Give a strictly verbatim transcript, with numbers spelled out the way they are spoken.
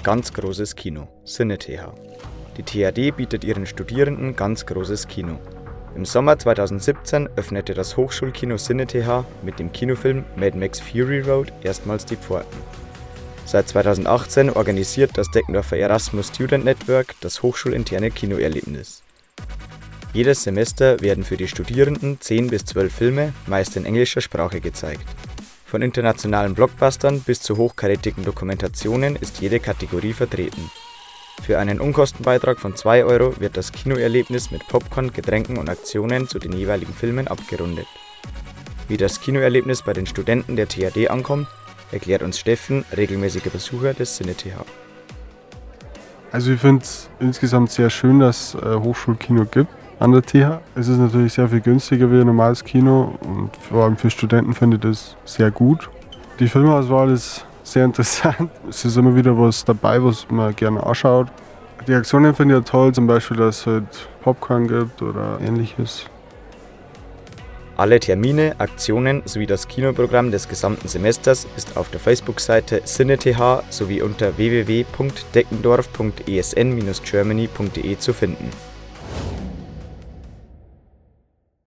ganz großes Kino, CineTH. Die T H D bietet ihren Studierenden ganz großes Kino. Im Sommer zweitausendsiebzehn öffnete das Hochschulkino CineTH mit dem Kinofilm Mad Max Fury Road erstmals die Pforten. Seit zweitausendachtzehn organisiert das Deckendorfer Erasmus Student Network das hochschulinterne Kinoerlebnis. Jedes Semester werden für die Studierenden zehn bis zwölf Filme, meist in englischer Sprache, gezeigt. Von internationalen Blockbustern bis zu hochkarätigen Dokumentationen ist jede Kategorie vertreten. Für einen Unkostenbeitrag von zwei Euro wird das Kinoerlebnis mit Popcorn, Getränken und Aktionen zu den jeweiligen Filmen abgerundet. Wie das Kinoerlebnis bei den Studenten der T H D ankommt, erklärt uns Steffen, regelmäßiger Besucher des CineTH. Also ich finde es insgesamt sehr schön, dass es äh, Hochschulkino gibt an der T H. Es ist natürlich sehr viel günstiger wie ein normales Kino und vor allem für Studenten finde ich das sehr gut. Die Filmauswahl ist sehr interessant. Es ist immer wieder was dabei, was man gerne anschaut. Die Aktionen finde ich ja toll, zum Beispiel, dass es halt Popcorn gibt oder ähnliches. Alle Termine, Aktionen sowie das Kinoprogramm des gesamten Semesters ist auf der Facebook-Seite CineTH sowie unter w w w punkt deckendorf punkt e s n dash germany punkt d e zu finden.